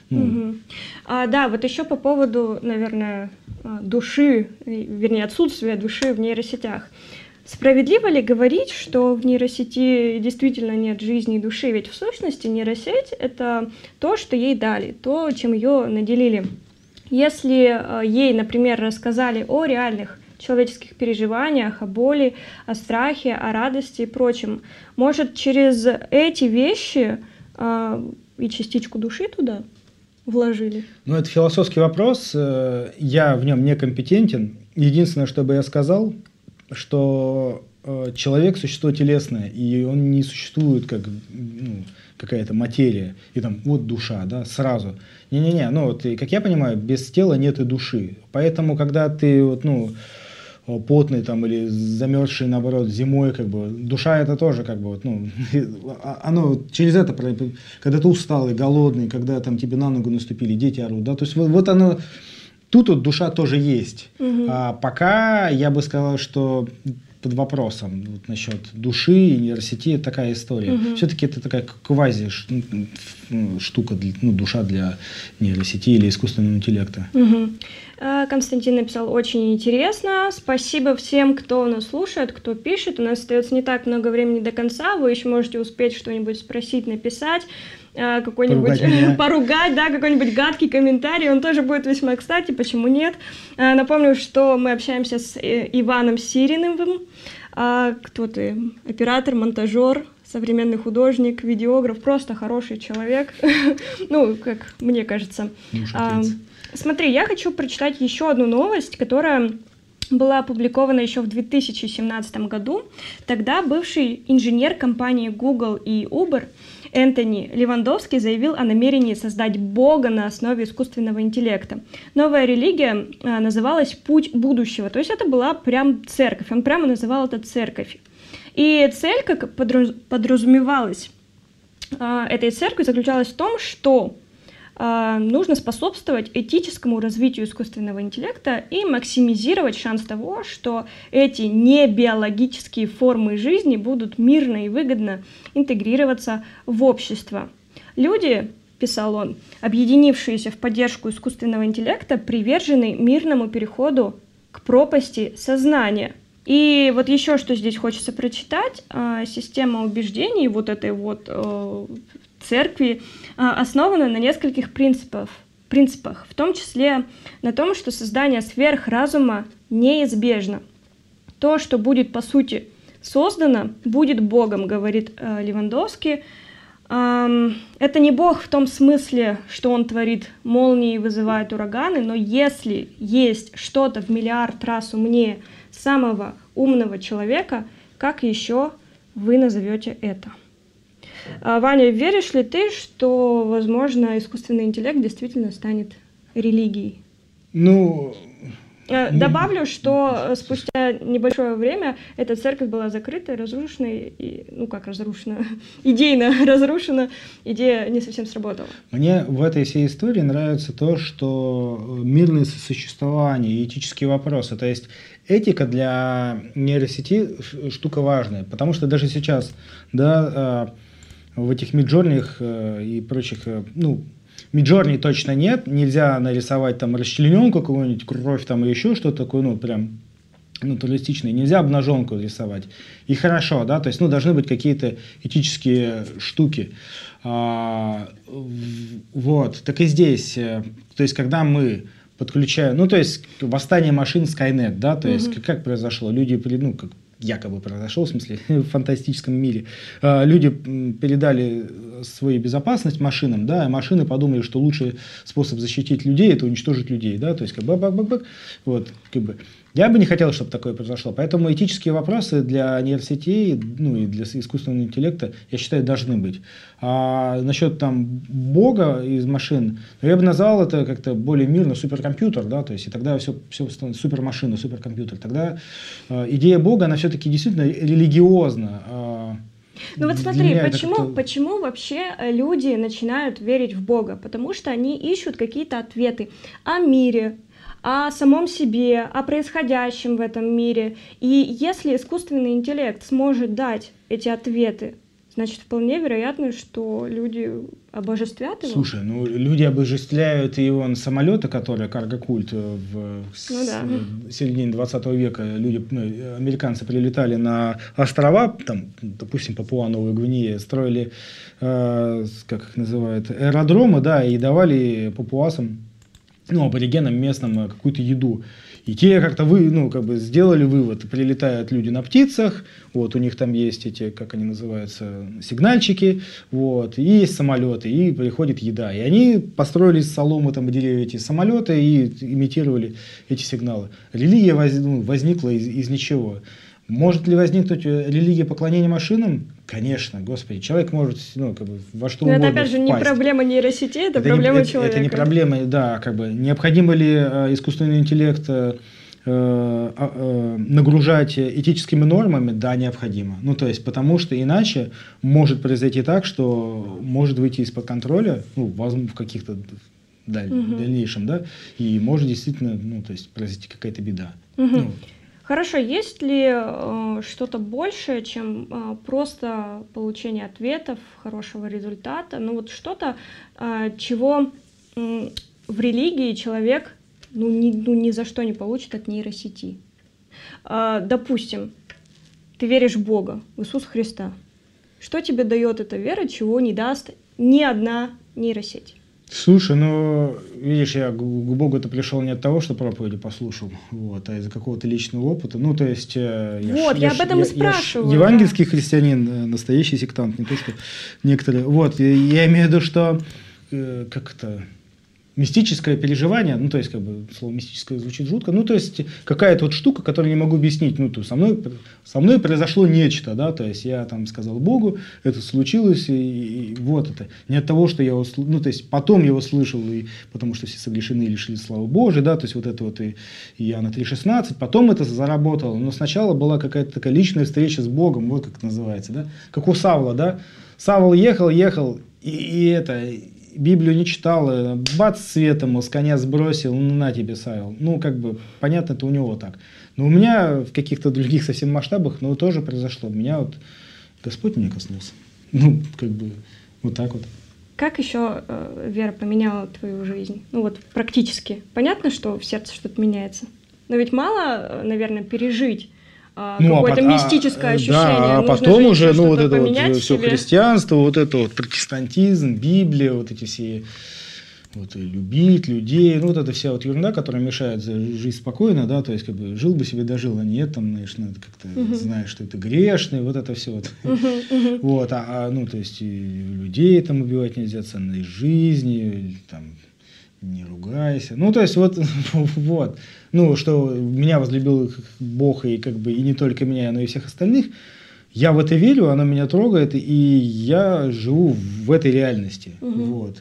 Да, вот еще по поводу, наверное, души, вернее, отсутствия души в нейросетях. Справедливо ли говорить, что в нейросети действительно нет жизни и души? Ведь в сущности нейросеть – это то, что ей дали, то, чем ее наделили. Если ей, например, рассказали о реальных человеческих переживаниях, о боли, о страхе, о радости и прочем, может, через эти вещи и частичку души туда вложили? Ну, это философский вопрос, я в нем некомпетентен. Единственное, что бы я сказал – что человек – существо телесное, и он не существует как какая-то материя, и там вот душа, да, сразу. Не-не-не, ну вот, и, как я понимаю, без тела нет и души. Поэтому, когда ты вот, потный там или замерзший, наоборот, зимой, как бы, душа это тоже как бы, вот, оно через это, когда ты усталый, голодный, когда там тебе на ногу наступили, дети орут, да, то есть вот оно. Тут вот душа тоже есть. А пока я бы сказал, что под вопросом вот, насчет души и нейросети это такая история. Все-таки это такая квази штука, душа для нейросети или искусственного интеллекта. Константин написал: очень интересно. Спасибо всем, кто нас слушает, кто пишет. У нас остается не так много времени до конца. Вы еще можете успеть что-нибудь спросить, написать. Какой-нибудь поругать, да, какой-нибудь гадкий комментарий, он тоже будет весьма кстати, почему нет. Напомню, что мы общаемся с Иваном Сириновым. Кто ты? Оператор, монтажер, современный художник, видеограф, просто хороший человек, ну, как мне кажется. Смотри, я хочу прочитать еще одну новость, которая была опубликована еще в 2017 году. Тогда бывший инженер компании Google и Uber Энтони Левандовский заявил о намерении создать Бога на основе искусственного интеллекта. Новая религия называлась «Путь будущего», то есть это была прям церковь, он прямо называл это церковь. И цель, как подразумевалась этой церкви, заключалась в том, что нужно способствовать этическому развитию искусственного интеллекта и максимизировать шанс того, что эти небиологические формы жизни будут мирно и выгодно интегрироваться в общество. Люди, писал он, объединившиеся в поддержку искусственного интеллекта, привержены мирному переходу к пропасти сознания. И вот еще что здесь хочется прочитать. Система убеждений вот этой вот церкви основана на нескольких принципах, в том числе на том, что создание сверхразума неизбежно. То, что будет по сути создано, будет Богом, говорит Левандовский. Это не Бог в том смысле, что он творит молнии и вызывает ураганы, но если есть что-то в миллиард раз умнее самого умного человека, как еще вы назовете это? Ваня, веришь ли ты, что, возможно, искусственный интеллект действительно станет религией? Добавлю, что спустя небольшое время эта церковь была закрыта, разрушена, идейно разрушена, идея не совсем сработала. Мне в этой всей истории нравится то, что мирное сосуществование и этические вопросы, то есть этика для нейросети штука важная, потому что даже сейчас, да, в этих миджорнях и прочих, миджорни точно нет, нельзя нарисовать там расчлененку какую-нибудь, кровь там и еще что-то такое, прям натуралистичное, нельзя обнаженку рисовать. И хорошо, да, то есть, должны быть какие-то этические штуки. Вот, так и здесь, то есть, когда мы подключаем, то есть, восстание машин Skynet, да, то есть, как произошло, люди, якобы произошло, в смысле, в фантастическом мире. Люди передали свою безопасность машинам, да, и машины подумали, что лучший способ защитить людей – это уничтожить людей, да, то есть как бы вот, как бы. Я бы не хотел, чтобы такое произошло, поэтому этические вопросы для нейросетей, ну и для искусственного интеллекта, я считаю, должны быть. А насчет там Бога из машин, я бы назвал это как-то более мирно суперкомпьютер, да, то есть и тогда все супермашина, суперкомпьютер. Тогда идея Бога, она все-таки действительно религиозна. Ну вот смотри, почему вообще люди начинают верить в Бога? Потому что они ищут какие-то ответы о мире, о самом себе, о происходящем в этом мире. И если искусственный интеллект сможет дать эти ответы, значит, вполне вероятно, что люди обожествят его. Слушай, ну люди обожествляют и вон самолеты, которые карго-культ в середине 20 века. Американцы прилетали на острова, там, допустим, Папуа-Новая Гвинея, строили, как их называют, аэродромы, да, и давали папуасам, ну, аборигенам местным какую-то еду. И те как-то сделали вывод. Прилетают люди на птицах, вот, у них там есть эти, как они называются, сигнальчики, вот, и есть самолеты, и приходит еда. И они построили из соломы там, и деревьев эти самолеты и имитировали эти сигналы. Религия возникла из ничего. Может ли возникнуть религия поклонения машинам? Конечно, Господи, человек может во что угодно это опять же впасть. Не проблема нейросети, это проблема человека. Это не проблема, да, необходимо ли искусственный интеллект нагружать этическими нормами? Да, необходимо. Ну, то есть, потому что иначе может произойти так, что может выйти из-под контроля, в каких-то дальнейшем, да, и может действительно, произойти какая-то беда. Хорошо, есть ли что-то большее, чем просто получение ответов, хорошего результата? Ну вот что-то, чего в религии человек ни за что не получит от нейросети. Допустим, ты веришь в Бога, в Иисуса Христа. Что тебе дает эта вера, чего не даст ни одна нейросеть? Слушай, видишь, я к Богу-то пришел не от того, что проповеди послушал, вот, а из-за какого-то личного опыта. Ну, то есть... я об этом и спрашиваю. Евангельский христианин, настоящий сектант, не то, что некоторые. Вот, я имею в виду, что как-то мистическое переживание, то есть, слово мистическое звучит жутко, то есть, какая-то вот штука, которую не могу объяснить, со мной произошло нечто, да, то есть, я там сказал Богу, это случилось, и вот это. Не от того, что я его, то есть, потом я его слышал, и потому что все согрешены и лишились славы Божией, да, то есть, вот это вот и Иоанна 3,16, потом это заработало, но сначала была какая-то такая личная встреча с Богом, вот как это называется, да, как у Савла, да, Савл ехал, Библию не читал, бац, светом с коня сбросил, на тебе, Савел. Понятно, это у него так. Но у меня в каких-то других совсем масштабах, тоже произошло. Меня вот Господь меня коснулся. Вот так вот. Как еще вера поменяла твою жизнь? Практически. Понятно, что в сердце что-то меняется. Но ведь мало, наверное, пережить какое-то мистическое ощущение. Да, потом уже, вот это вот все христианство, вот это вот протестантизм, Библия, вот эти все, вот и любить людей, вот эта вся вот ерунда, которая мешает жить спокойно, да, то есть жил бы себе дожил, а нет, там, знаешь, надо как-то знаешь, что это грешный, вот это все вот. Вот, то есть и людей там убивать нельзя, ценной жизни, там, не ругайся. То есть, вот. Что меня возлюбил Бог, и и не только меня, но и всех остальных. Я в это верю, оно меня трогает, и я живу в этой реальности. Вот.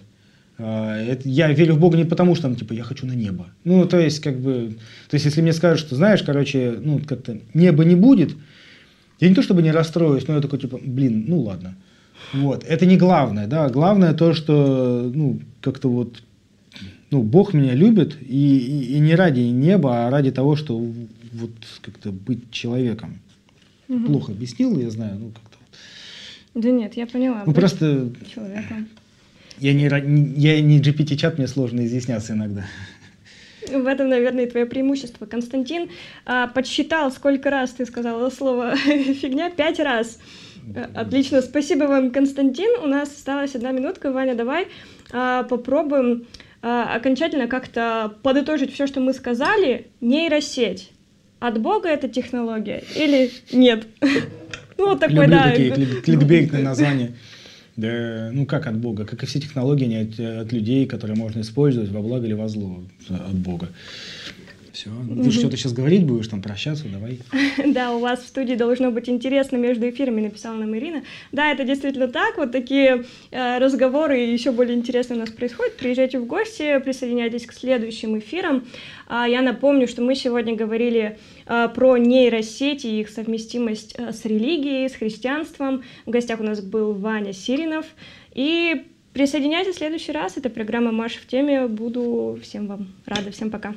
Я верю в Бога не потому, что я хочу на небо. То есть, если мне скажут, что, знаешь, как-то неба не будет, я не то чтобы не расстроюсь, но я такой, ладно. Вот. Это не главное, да. Главное то, что, как-то вот, Бог меня любит, и не ради неба, а ради того, что вот как-то быть человеком. Плохо объяснил, я знаю, как-то. Да нет, я поняла. Просто человеком. Я не GPT-чат, мне сложно изъясняться иногда. В этом, наверное, и твое преимущество. Константин подсчитал, сколько раз ты сказал слово «фигня», 5 раз. Отлично, спасибо вам, Константин. У нас осталась 1 минутка. Ваня, давай попробуем окончательно как-то подытожить все, что мы сказали. Нейросеть. От Бога эта технология или нет? Вот такой, люблю такие кликбейтные названия. Да, ну как от Бога? Как и все технологии, они от людей, которые можно использовать во благо или во зло от Бога. Все. Ты что-то сейчас говорить будешь, там прощаться, давай. Да, у вас в студии должно быть интересно между эфирами, написала нам Ирина. Да, это действительно так. Вот такие разговоры еще более интересные у нас происходят. Приезжайте в гости, присоединяйтесь к следующим эфирам. Я напомню, что мы сегодня говорили про нейросети и их совместимость с религией, с христианством. В гостях у нас был Ваня Сиринов. И присоединяйтесь в следующий раз. Это программа «Маша в теме». Буду всем вам рада. Всем пока.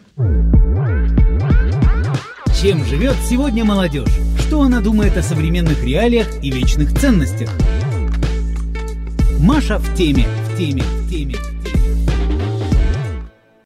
Чем живет сегодня молодежь? Что она думает о современных реалиях и вечных ценностях? Маша в теме.